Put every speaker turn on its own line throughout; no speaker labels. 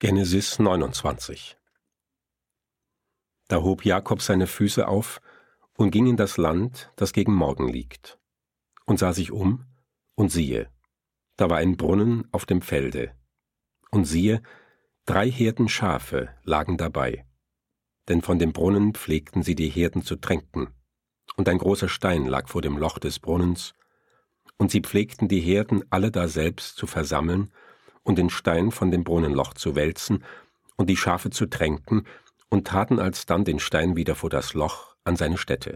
Genesis 29. Da hob Jakob seine Füße auf und ging in das Land, das gegen Morgen liegt, und sah sich um, und siehe, da war ein Brunnen auf dem Felde, und siehe, 3 Herden Schafe lagen dabei, denn von dem Brunnen pflegten sie die Herden zu tränken, und ein großer Stein lag vor dem Loch des Brunnens, und sie pflegten die Herden alle daselbst zu versammeln und den Stein von dem Brunnenloch zu wälzen und die Schafe zu tränken und taten alsdann den Stein wieder vor das Loch an seine Stätte.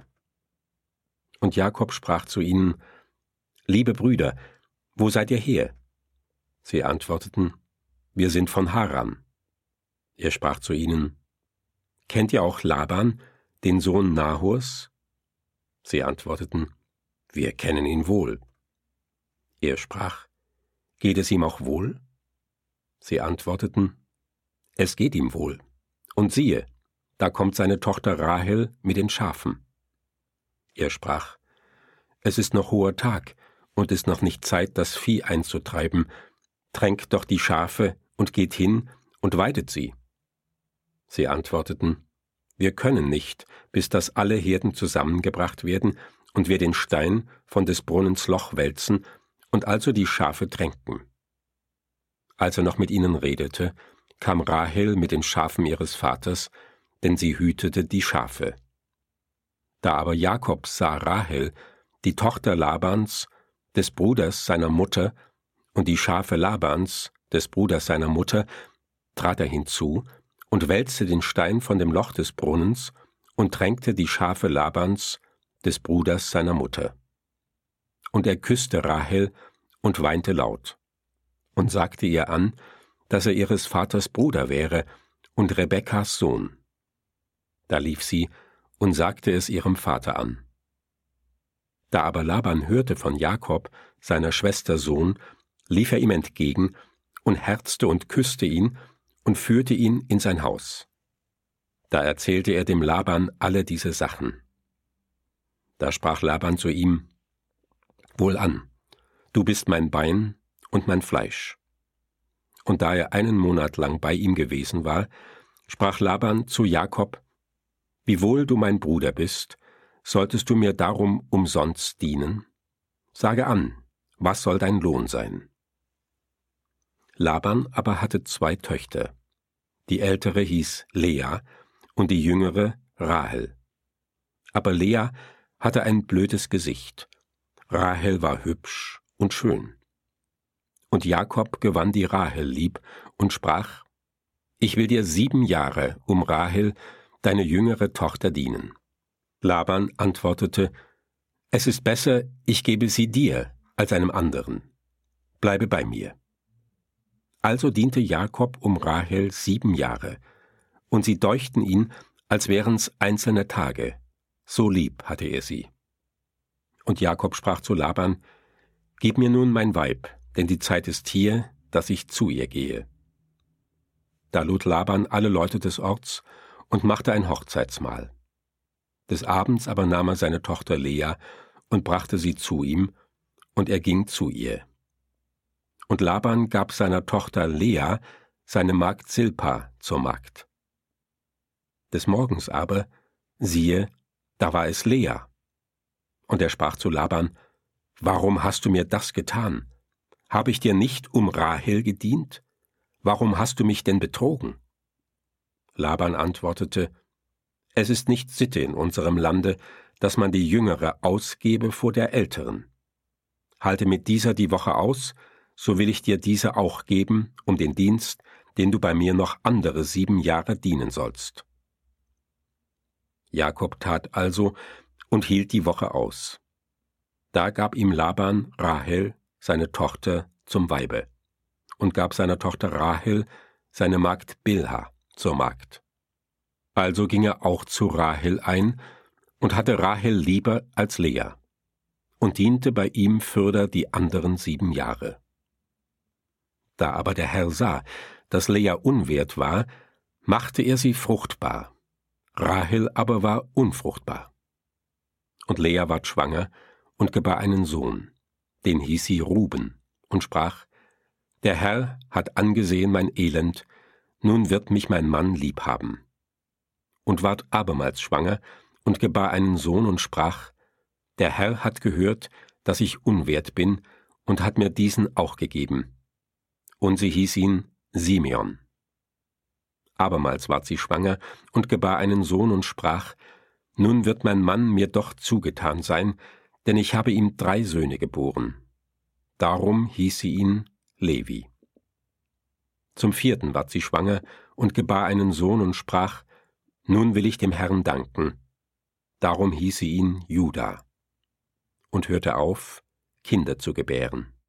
Und Jakob sprach zu ihnen: Liebe Brüder, wo seid ihr her? Sie antworteten: Wir sind von Haran. Er sprach zu ihnen: Kennt ihr auch Laban, den Sohn Nahors? Sie antworteten: Wir kennen ihn wohl. Er sprach: Geht es ihm auch wohl? Sie antworteten: Es geht ihm wohl. Und siehe, da kommt seine Tochter Rahel mit den Schafen. Er sprach: Es ist noch hoher Tag und ist noch nicht Zeit, das Vieh einzutreiben. Tränkt doch die Schafe und geht hin und weidet sie. Sie antworteten: Wir können nicht, bis dass alle Herden zusammengebracht werden und wir den Stein von des Brunnens Loch wälzen und also die Schafe tränken. Als er noch mit ihnen redete, kam Rahel mit den Schafen ihres Vaters, denn sie hütete die Schafe. Da aber Jakob sah Rahel, die Tochter Labans, des Bruders seiner Mutter, und die Schafe Labans, des Bruders seiner Mutter, trat er hinzu und wälzte den Stein von dem Loch des Brunnens und tränkte die Schafe Labans, des Bruders seiner Mutter. Und er küsste Rahel und weinte laut und sagte ihr an, dass er ihres Vaters Bruder wäre und Rebekkas Sohn. Da lief sie und sagte es ihrem Vater an. Da aber Laban hörte von Jakob, seiner Schwester Sohn, lief er ihm entgegen und herzte und küsste ihn und führte ihn in sein Haus. Da erzählte er dem Laban alle diese Sachen. Da sprach Laban zu ihm: Wohlan, du bist mein Bein und mein Fleisch. Und da er 1 Monat lang bei ihm gewesen war, sprach Laban zu Jakob: Wiewohl du mein Bruder bist, solltest du mir darum umsonst dienen? Sage an, was soll dein Lohn sein? Laban aber hatte 2 Töchter. Die ältere hieß Lea und die jüngere Rahel. Aber Lea hatte ein blödes Gesicht, Rahel war hübsch und schön. Und Jakob gewann die Rahel lieb und sprach: Ich will dir 7 Jahre um Rahel, deine jüngere Tochter, dienen. Laban antwortete: Es ist besser, ich gebe sie dir als einem anderen. Bleibe bei mir. Also diente Jakob um Rahel 7 Jahre, und sie deuchten ihn, als wären's einzelne Tage. So lieb hatte er sie. Und Jakob sprach zu Laban: Gib mir nun mein Weib, denn die Zeit ist hier, dass ich zu ihr gehe. Da lud Laban alle Leute des Orts und machte ein Hochzeitsmahl. Des Abends aber nahm er seine Tochter Lea und brachte sie zu ihm, und er ging zu ihr. Und Laban gab seiner Tochter Lea seine Magd Silpa zur Magd. Des Morgens aber, siehe, da war es Lea. Und er sprach zu Laban: Warum hast du mir das getan? Habe ich dir nicht um Rahel gedient? Warum hast du mich denn betrogen? Laban antwortete: Es ist nicht Sitte in unserem Lande, dass man die Jüngere ausgebe vor der Älteren. Halte mit dieser die Woche aus, so will ich dir diese auch geben, um den Dienst, den du bei mir noch andere 7 Jahre dienen sollst. Jakob tat also und hielt die Woche aus. Da gab ihm Laban Rahel, seine Tochter, zum Weibe, und gab seiner Tochter Rahel seine Magd Bilha zur Magd. Also ging er auch zu Rahel ein und hatte Rahel lieber als Lea und diente bei ihm fürder die anderen 7 Jahre. Da aber der Herr sah, dass Lea unwert war, machte er sie fruchtbar. Rahel aber war unfruchtbar. Und Lea ward schwanger und gebar einen Sohn, den hieß sie Ruben, und sprach: Der Herr hat angesehen mein Elend, nun wird mich mein Mann liebhaben. Und ward abermals schwanger und gebar einen Sohn und sprach, der Herr hat gehört, dass ich unwert bin, und hat mir diesen auch gegeben. Und sie hieß ihn Simeon. Abermals ward sie schwanger und gebar einen Sohn und sprach, nun wird mein Mann mir doch zugetan sein, denn ich habe ihm 3 Söhne geboren. Darum hieß sie ihn Levi. Zum 4. ward sie schwanger und gebar einen Sohn und sprach, nun will ich dem Herrn danken. Darum hieß sie ihn Juda. Und hörte auf, Kinder zu gebären.